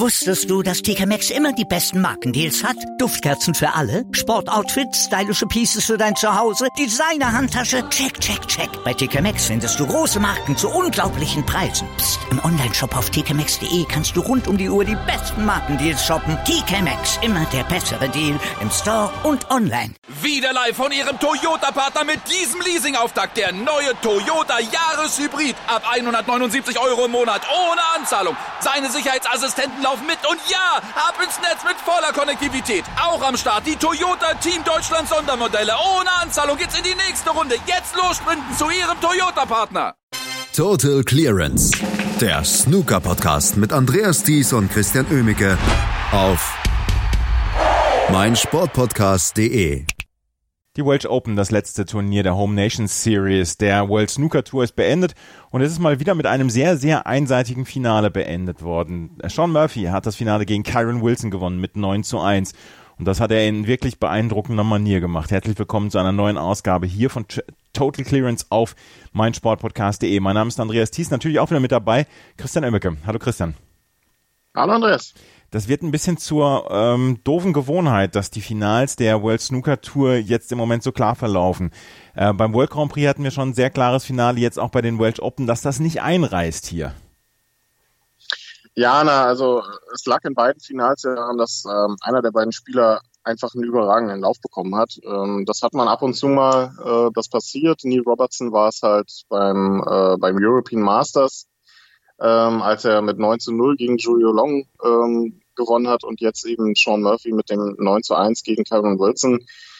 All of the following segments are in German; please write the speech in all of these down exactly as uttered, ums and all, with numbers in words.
Wusstest du, dass T K Maxx immer die besten Markendeals hat? Duftkerzen für alle, Sportoutfits, stylische Pieces für dein Zuhause, Designer-Handtasche, check, check, check. Bei T K Maxx findest du große Marken zu unglaublichen Preisen. Psst. Im Onlineshop auf t k maxx punkt d e kannst du rund um die Uhr die besten Markendeals shoppen. T K Maxx, immer der bessere Deal im Store und online. Wieder live von Ihrem Toyota-Partner mit diesem Leasing-Auftakt. Der neue Toyota Jahreshybrid. Ab hundertneunundsiebzig Euro im Monat ohne Anzahlung. Seine Sicherheitsassistenten laufen mit und ja, ab ins Netz mit voller Konnektivität. Auch am Start die Toyota Team Deutschland Sondermodelle. Ohne Anzahlung geht's in die nächste Runde. Jetzt los sprinten zu Ihrem Toyota-Partner. Total Clearance. Der Snooker-Podcast mit Andreas Thies und Christian Oemicke auf meinsportpodcast punkt de. Die Welsh Open, das letzte Turnier der Home Nations Series der World Snooker Tour, ist beendet und es ist mal wieder mit einem sehr, sehr einseitigen Finale beendet worden. Shaun Murphy hat das Finale gegen Kyren Wilson gewonnen mit neun zu eins und das hat er in wirklich beeindruckender Manier gemacht. Herzlich willkommen zu einer neuen Ausgabe hier von Total Clearance auf meinsportpodcast punkt de. Mein Name ist Andreas Thies, natürlich auch wieder mit dabei Christian Oemicke. Hallo Christian. Hallo Andreas. Das wird ein bisschen zur ähm, doofen Gewohnheit, dass die Finals der World Snooker Tour jetzt im Moment so klar verlaufen. Äh, beim World Grand Prix hatten wir schon ein sehr klares Finale, jetzt auch bei den Welsh Open, dass das nicht einreißt hier. Ja, na, also es lag in beiden Finals daran, dass ähm, einer der beiden Spieler einfach einen überragenden Lauf bekommen hat. Ähm, das hat man ab und zu mal, äh, das passiert. Neil Robertson war es halt beim, äh, beim European Masters, Ähm, als er mit neun zu null gegen Julio Long ähm, gewonnen hat und jetzt eben Shaun Murphy mit dem neun zu eins gegen Kyren Wilson,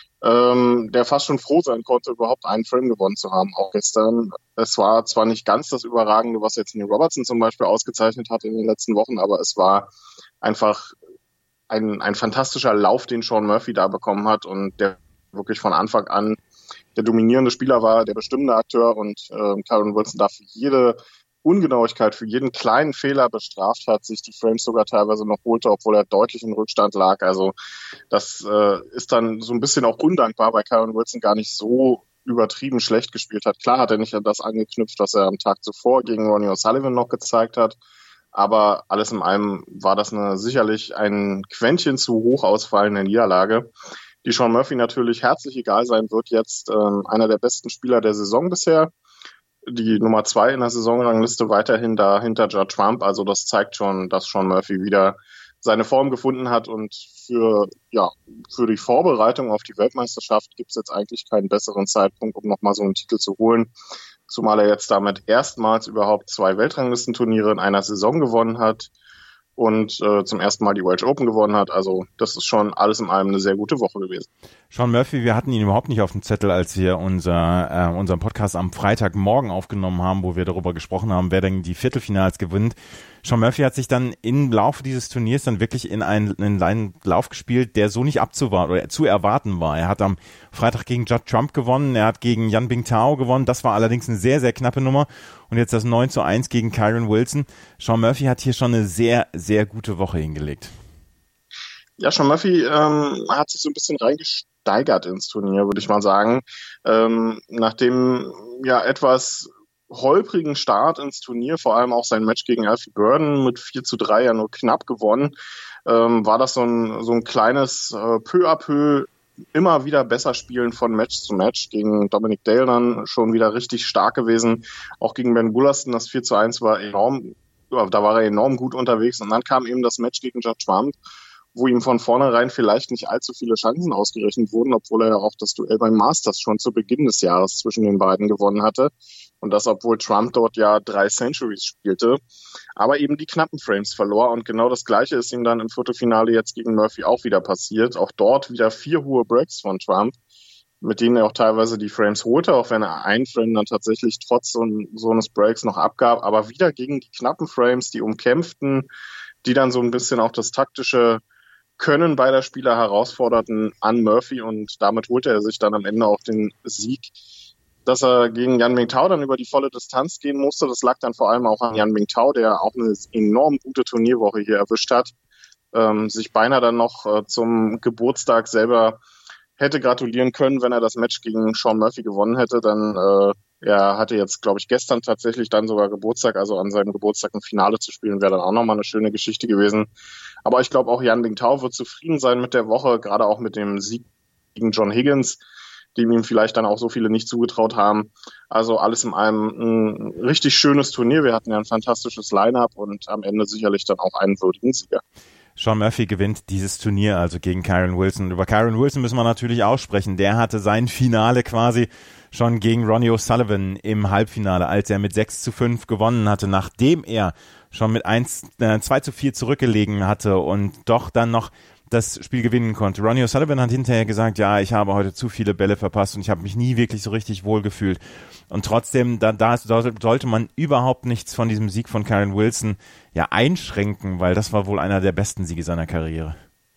ähm, der fast schon froh sein konnte, überhaupt einen Frame gewonnen zu haben, auch gestern. Es war zwar nicht ganz das Überragende, was jetzt Neil Robertson zum Beispiel ausgezeichnet hat in den letzten Wochen, aber es war einfach ein, ein fantastischer Lauf, den Shaun Murphy da bekommen hat und der wirklich von Anfang an der dominierende Spieler war, der bestimmende Akteur und äh, Kyren Wilson dafür jede Ungenauigkeit, für jeden kleinen Fehler bestraft hat, sich die Frames sogar teilweise noch holte, obwohl er deutlich im Rückstand lag. Also das äh, ist dann so ein bisschen auch undankbar, weil Kyren Wilson gar nicht so übertrieben schlecht gespielt hat. Klar hat er nicht an das angeknüpft, was er am Tag zuvor gegen Ronnie O'Sullivan noch gezeigt hat, aber alles in allem war das eine sicherlich ein Quäntchen zu hoch ausfallende Niederlage, die Shaun Murphy natürlich herzlich egal sein wird. Jetzt äh, einer der besten Spieler der Saison bisher. Die Nummer zwei in der Saisonrangliste weiterhin da hinter Judd Trump. Also das zeigt schon, dass Shaun Murphy wieder seine Form gefunden hat. Und für ja für die Vorbereitung auf die Weltmeisterschaft gibt es jetzt eigentlich keinen besseren Zeitpunkt, um nochmal so einen Titel zu holen. Zumal er jetzt damit erstmals überhaupt zwei Weltranglistenturniere in einer Saison gewonnen hat und äh, zum ersten Mal die Welsh Open gewonnen hat. Also das ist schon alles in allem eine sehr gute Woche gewesen. Shaun Murphy, wir hatten ihn überhaupt nicht auf dem Zettel, als wir unser, äh, unseren Podcast am Freitagmorgen aufgenommen haben, wo wir darüber gesprochen haben, wer denn die Viertelfinals gewinnt. Shaun Murphy hat sich dann im Laufe dieses Turniers dann wirklich in einen, in einen Lauf gespielt, der so nicht abzuwarten oder zu erwarten war. Er hat am Freitag gegen Judd Trump gewonnen, er hat gegen Yan Bingtao gewonnen, das war allerdings eine sehr, sehr knappe Nummer und jetzt das neun zu eins gegen Kyren Wilson. Shaun Murphy hat hier schon eine sehr, sehr gute Woche hingelegt. Ja, Shaun Murphy ähm, hat sich so ein bisschen reingesteigert ins Turnier, würde ich mal sagen. Ähm, nach dem ja etwas holprigen Start ins Turnier, vor allem auch sein Match gegen Alfie Burden mit vier zu drei ja nur knapp gewonnen, ähm, war das so ein, so ein kleines äh, peu à peu immer wieder besser spielen von Match zu Match. Gegen Dominic Dale dann schon wieder richtig stark gewesen. Auch gegen Ben Bullerston, das vier zu eins war enorm, ja, da war er enorm gut unterwegs. Und dann kam eben das Match gegen Judd Trump, wo ihm von vornherein vielleicht nicht allzu viele Chancen ausgerechnet wurden, obwohl er ja auch das Duell beim Masters schon zu Beginn des Jahres zwischen den beiden gewonnen hatte. Und das, obwohl Trump dort ja drei Centuries spielte, aber eben die knappen Frames verlor. Und genau das Gleiche ist ihm dann im Viertelfinale jetzt gegen Murphy auch wieder passiert. Auch dort wieder vier hohe Breaks von Trump, mit denen er auch teilweise die Frames holte, auch wenn er einen Frame dann tatsächlich trotz so, so eines Breaks noch abgab. Aber wieder gegen die knappen Frames, die umkämpften, die dann so ein bisschen auch das taktische Können beider Spieler herausforderten an Murphy. Und damit holte er sich dann am Ende auch den Sieg. Dass er gegen Yan Bingtao dann über die volle Distanz gehen musste, das lag dann vor allem auch an Yan Bingtao, der auch eine enorm gute Turnierwoche hier erwischt hat, ähm, sich beinahe dann noch äh, zum Geburtstag selber hätte gratulieren können, wenn er das Match gegen Sean Murphy gewonnen hätte. Dann äh, er hatte jetzt, glaube ich, gestern tatsächlich dann sogar Geburtstag, also an seinem Geburtstag ein Finale zu spielen, wäre dann auch nochmal eine schöne Geschichte gewesen. Aber ich glaube auch Yan Bingtao wird zufrieden sein mit der Woche, gerade auch mit dem Sieg gegen John Higgins, dem ihm vielleicht dann auch so viele nicht zugetraut haben. Also alles in allem ein richtig schönes Turnier. Wir hatten ja ein fantastisches Line-Up und am Ende sicherlich dann auch einen würdigen Sieger. Sean Murphy gewinnt dieses Turnier also gegen Kyren Wilson. Über Kyren Wilson müssen wir natürlich auch sprechen. Der hatte sein Finale quasi schon gegen Ronnie O'Sullivan im Halbfinale, als er mit sechs zu fünf gewonnen hatte, nachdem er schon mit eins, äh, zwei zu vier zurückgelegen hatte und doch dann noch das Spiel gewinnen konnte. Ronnie O'Sullivan hat hinterher gesagt, ja, ich habe heute zu viele Bälle verpasst und ich habe mich nie wirklich so richtig wohl gefühlt. Und trotzdem, da, da sollte man überhaupt nichts von diesem Sieg von Kyren Wilson ja einschränken, weil das war wohl einer der besten Siege seiner Karriere.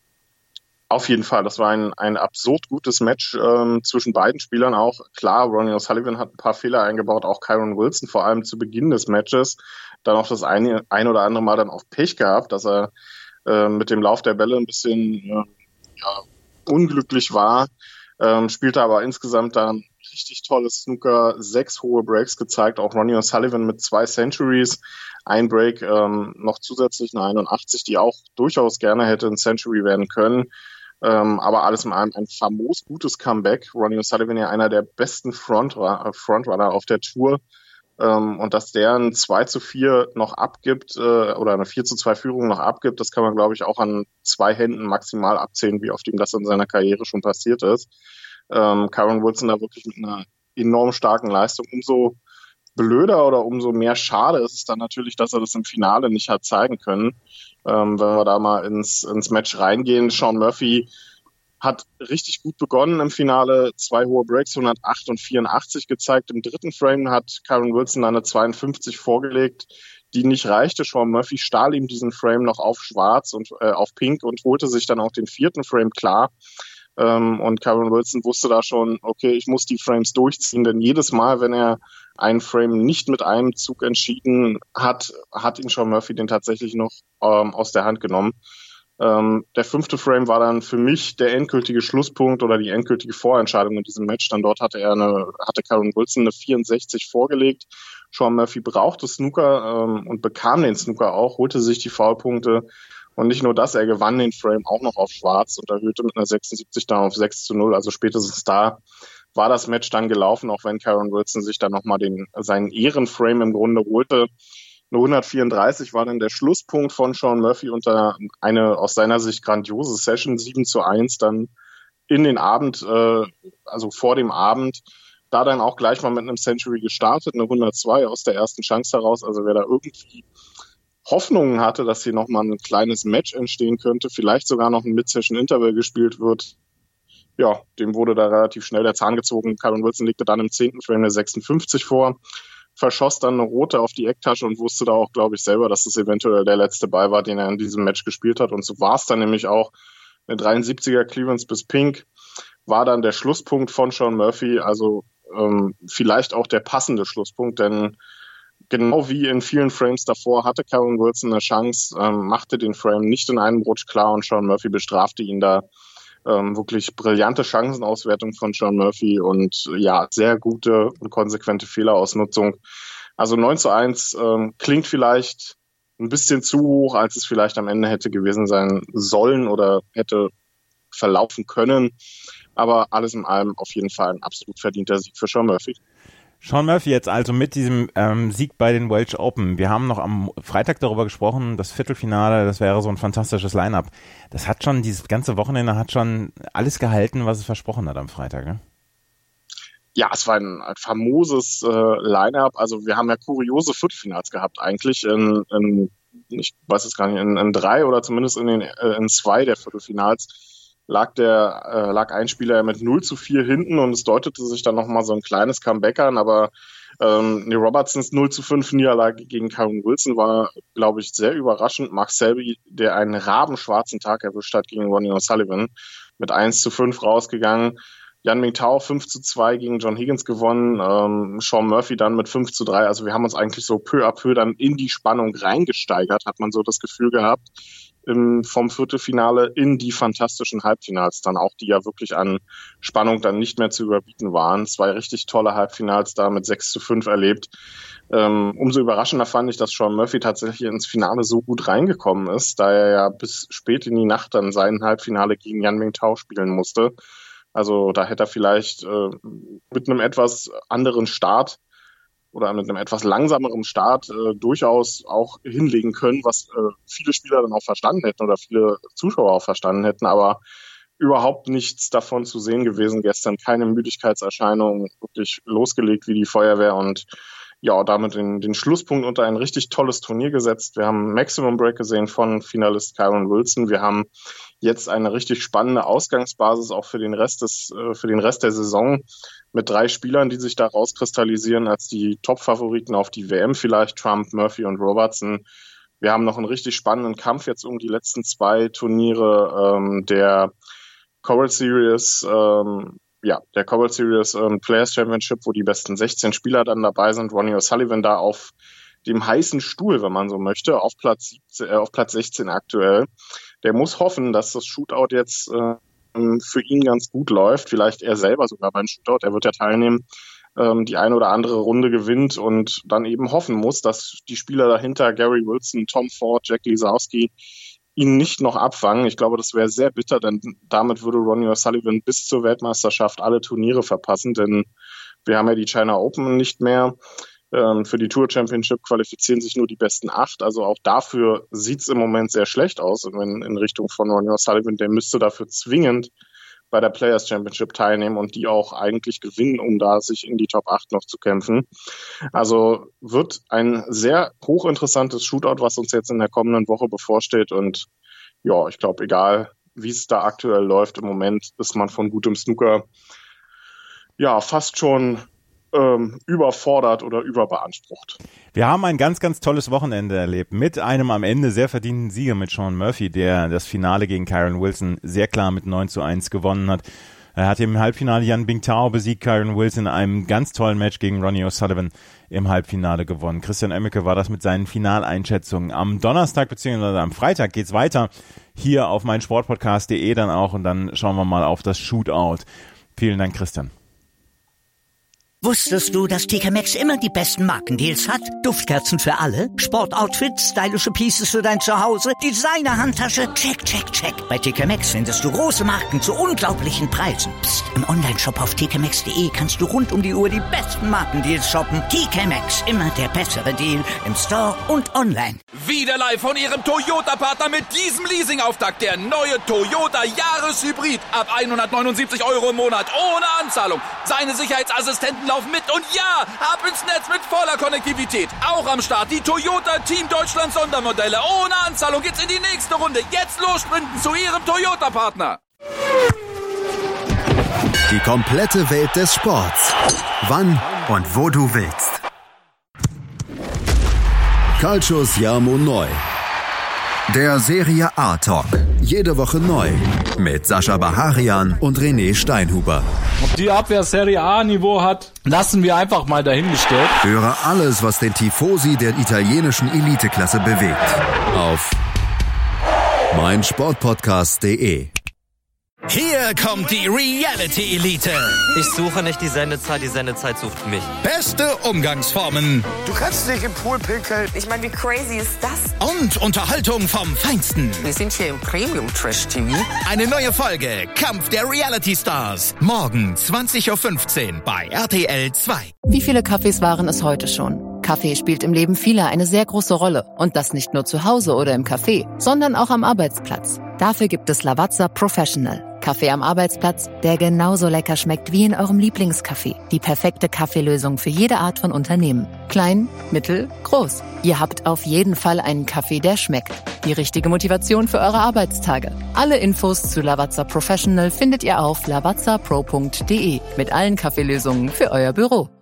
Auf jeden Fall, das war ein, ein absurd gutes Match ähm, zwischen beiden Spielern auch. Klar, Ronnie O'Sullivan hat ein paar Fehler eingebaut, auch Kyren Wilson, vor allem zu Beginn des Matches. Dann auch das eine, ein oder andere Mal dann auch Pech gehabt, dass er äh, mit dem Lauf der Bälle ein bisschen äh, ja, unglücklich war. Ähm, spielte aber insgesamt dann richtig tolles Snooker, sechs hohe Breaks gezeigt, auch Ronnie O'Sullivan mit zwei Centuries, ein Break ähm, noch zusätzlich eine einundachtzig, die auch durchaus gerne hätte ein Century werden können. Ähm, aber alles in allem ein famos gutes Comeback. Ronnie O'Sullivan ja einer der besten Frontrunner, Frontrunner auf der Tour. Ähm, und dass der ein zwei zu vier noch abgibt äh, oder eine vier zu zwei Führung noch abgibt, das kann man, glaube ich, auch an zwei Händen maximal abzählen, wie oft ihm das in seiner Karriere schon passiert ist. Ähm, Kyren Wilson da wirklich mit einer enorm starken Leistung. Umso blöder oder umso mehr schade ist es dann natürlich, dass er das im Finale nicht hat zeigen können. Ähm, wenn wir da mal ins, ins Match reingehen, Sean Murphy hat richtig gut begonnen im Finale, zwei hohe Breaks, hundertacht und vierundachtzig gezeigt. Im dritten Frame hat Kyren Wilson eine zweiundfünfzig vorgelegt, die nicht reichte. Sean Murphy stahl ihm diesen Frame noch auf schwarz und äh, auf pink und holte sich dann auch den vierten Frame klar. Ähm, und Kyren Wilson wusste da schon, okay, ich muss die Frames durchziehen, denn jedes Mal, wenn er einen Frame nicht mit einem Zug entschieden hat, hat ihn Sean Murphy den tatsächlich noch ähm, aus der Hand genommen. Ähm, der fünfte Frame war dann für mich der endgültige Schlusspunkt oder die endgültige Vorentscheidung in diesem Match. Dann dort hatte er eine, hatte Kyren Wilson eine vierundsechzig vorgelegt. Sean Murphy brauchte Snooker ähm, und bekam den Snooker auch, holte sich die Foulpunkte. Und nicht nur das, er gewann den Frame auch noch auf schwarz und erhöhte mit einer sechsundsiebzig dann auf sechs zu null. Also spätestens da war das Match dann gelaufen, auch wenn Kyren Wilson sich dann nochmal den, seinen Ehrenframe im Grunde holte. Eine hundertvierunddreißig war dann der Schlusspunkt von Sean Murphy unter eine aus seiner Sicht grandiose Session, sieben zu eins dann in den Abend, äh, also vor dem Abend. Da dann auch gleich mal mit einem Century gestartet, eine hundertzwei aus der ersten Chance heraus. Also wer da irgendwie Hoffnungen hatte, dass hier nochmal ein kleines Match entstehen könnte, vielleicht sogar noch ein Mid-Session-Interval gespielt wird, ja, dem wurde da relativ schnell der Zahn gezogen. Kyren Wilson legte dann im zehnten Frame eine sechsundfünfzig vor, verschoss dann eine rote auf die Ecktasche und wusste da auch, glaube ich, selber, dass das eventuell der letzte Ball war, den er in diesem Match gespielt hat. Und so war es dann nämlich auch. Eine dreiundsiebziger Clearance bis Pink war dann der Schlusspunkt von Sean Murphy, also ähm, vielleicht auch der passende Schlusspunkt, denn genau wie in vielen Frames davor hatte Kyren Wilson eine Chance, ähm, machte den Frame nicht in einem Rutsch klar und Sean Murphy bestrafte ihn da. Ähm, wirklich brillante Chancenauswertung von Sean Murphy und ja, sehr gute und konsequente Fehlerausnutzung. Also neun zu eins ähm, klingt vielleicht ein bisschen zu hoch, als es vielleicht am Ende hätte gewesen sein sollen oder hätte verlaufen können. Aber alles in allem auf jeden Fall ein absolut verdienter Sieg für Sean Murphy. Sean Murphy jetzt also mit diesem ähm, Sieg bei den Welsh Open. Wir haben noch am Freitag darüber gesprochen, das Viertelfinale, das wäre so ein fantastisches Line-Up. Das hat schon, dieses ganze Wochenende hat schon alles gehalten, was es versprochen hat am Freitag, ne? Ja, es war ein, ein famoses äh, Line-Up. Also wir haben ja kuriose Viertelfinals gehabt eigentlich in, in ich weiß es gar nicht, in, in drei oder zumindest in, den, äh, in zwei der Viertelfinals lag der äh, lag ein Spieler mit null zu vier hinten und es deutete sich dann nochmal so ein kleines Comeback an, aber ähm, Neil Robertsons null zu fünf Niederlage gegen Kyren Wilson war, glaube ich, sehr überraschend. Mark Selby, der einen rabenschwarzen Tag erwischt hat gegen Ronnie O'Sullivan, mit eins zu fünf rausgegangen. Yan Bingtao fünf zu zwei gegen John Higgins gewonnen, ähm, Sean Murphy dann mit fünf zu drei. Also wir haben uns eigentlich so peu à peu dann in die Spannung reingesteigert, hat man so das Gefühl gehabt. im, vom Viertelfinale in die fantastischen Halbfinals dann auch, die ja wirklich an Spannung dann nicht mehr zu überbieten waren. Zwei richtig tolle Halbfinals da mit sechs zu fünf erlebt. Ähm, umso überraschender fand ich, dass Sean Murphy tatsächlich ins Finale so gut reingekommen ist, da er ja bis spät in die Nacht dann sein Halbfinale gegen Yan Mingtao spielen musste. Also da hätte er vielleicht äh, mit einem etwas anderen Start oder mit einem etwas langsameren Start äh, durchaus auch hinlegen können, was äh, viele Spieler dann auch verstanden hätten oder viele Zuschauer auch verstanden hätten, aber überhaupt nichts davon zu sehen gewesen gestern, keine Müdigkeitserscheinungen, wirklich losgelegt wie die Feuerwehr und ja, damit den, den Schlusspunkt unter ein richtig tolles Turnier gesetzt. Wir haben Maximum Break gesehen von Finalist Kyren Wilson. Wir haben jetzt eine richtig spannende Ausgangsbasis auch für den Rest des, äh, für den Rest der Saison mit drei Spielern, die sich da rauskristallisieren als die Top-Favoriten auf die W M vielleicht, Trump, Murphy und Robertson. Wir haben noch einen richtig spannenden Kampf jetzt um die letzten zwei Turniere ähm, der Coral Series, ähm, ja, der Coral Series ähm, Players Championship, wo die besten sechzehn Spieler dann dabei sind. Ronnie O'Sullivan da auf dem heißen Stuhl, wenn man so möchte, auf Platz siebzehn, äh, auf Platz sechzehn aktuell. Der muss hoffen, dass das Shootout jetzt äh, für ihn ganz gut läuft. Vielleicht er selber sogar beim Shootout. Er wird ja teilnehmen, ähm, die eine oder andere Runde gewinnt und dann eben hoffen muss, dass die Spieler dahinter, Gary Wilson, Tom Ford, Jack Lisowski, ihn nicht noch abfangen. Ich glaube, das wäre sehr bitter, denn damit würde Ronnie O'Sullivan bis zur Weltmeisterschaft alle Turniere verpassen, denn wir haben ja die China Open nicht mehr. Ähm, für die Tour Championship qualifizieren sich nur die besten acht. Also auch dafür sieht es im Moment sehr schlecht aus in, in Richtung von Ronnie O'Sullivan. Der müsste dafür zwingend bei der Players Championship teilnehmen und die auch eigentlich gewinnen, um da sich in die Top acht noch zu kämpfen. Also wird ein sehr hochinteressantes Shootout, was uns jetzt in der kommenden Woche bevorsteht. Und ja, ich glaube, egal wie es da aktuell läuft, im Moment ist man von gutem Snooker ja fast schon ähm, überfordert oder überbeansprucht. Wir haben ein ganz, ganz tolles Wochenende erlebt mit einem am Ende sehr verdienten Sieger mit Sean Murphy, der das Finale gegen Kyren Wilson sehr klar mit neun zu eins gewonnen hat. Er hat im Halbfinale Yan Mingtao besiegt, Kyren Wilson in einem ganz tollen Match gegen Ronnie O'Sullivan im Halbfinale gewonnen. Christian Oemmeke war das mit seinen Finaleinschätzungen. Am Donnerstag bzw. am Freitag geht's weiter hier auf meinsportpodcast punkt de dann auch und dann schauen wir mal auf das Shootout. Vielen Dank, Christian. Wusstest du, dass T K Maxx immer die besten Markendeals hat? Duftkerzen für alle, Sportoutfits, stylische Pieces für dein Zuhause, Designer-Handtasche, check, check, check. Bei T K Maxx findest du große Marken zu unglaublichen Preisen. Psst. Im Onlineshop auf t k maxx punkt de kannst du rund um die Uhr die besten Markendeals shoppen. T K Maxx, immer der bessere Deal im Store und online. Wieder live von ihrem Toyota-Partner mit diesem Leasing-Auftakt. Der neue Toyota Jahreshybrid. Ab hundertneunundsiebzig Euro im Monat ohne Anzahlung. Seine Sicherheitsassistenten laufen mit und ja, ab ins Netz mit voller Konnektivität. Auch am Start die Toyota Team Deutschland Sondermodelle. Ohne Anzahlung geht's in die nächste Runde. Jetzt los sprinten zu Ihrem Toyota-Partner. Die komplette Welt des Sports. Wann und wo du willst. Calcius Jamo Neu. Der Serie A Talk. Jede Woche neu. Mit Sascha Baharian und René Steinhuber. Ob die Abwehr Serie A-Niveau hat, lassen wir einfach mal dahingestellt. Höre alles, was den Tifosi der italienischen Eliteklasse bewegt. Auf meinsportpodcast punkt de. Hier kommt die Reality Elite. Ich suche nicht die Sendezeit, die Sendezeit sucht mich. Beste Umgangsformen. Du kannst dich im Pool pinkeln. Ich meine, wie crazy ist das? Und Unterhaltung vom Feinsten. Wir sind hier im Premium-Trash-T V. Eine neue Folge Kampf der Reality Stars. Morgen zwanzig Uhr fünfzehn bei R T L zwei. Wie viele Kaffees waren es heute schon? Kaffee spielt im Leben vieler eine sehr große Rolle. Und das nicht nur zu Hause oder im Café, sondern auch am Arbeitsplatz. Dafür gibt es Lavazza Professional. Kaffee am Arbeitsplatz, der genauso lecker schmeckt wie in eurem Lieblingscafé. Die perfekte Kaffeelösung für jede Art von Unternehmen. Klein, mittel, groß. Ihr habt auf jeden Fall einen Kaffee, der schmeckt. Die richtige Motivation für eure Arbeitstage. Alle Infos zu Lavazza Professional findet ihr auf lavazza pro punkt de mit allen Kaffeelösungen für euer Büro.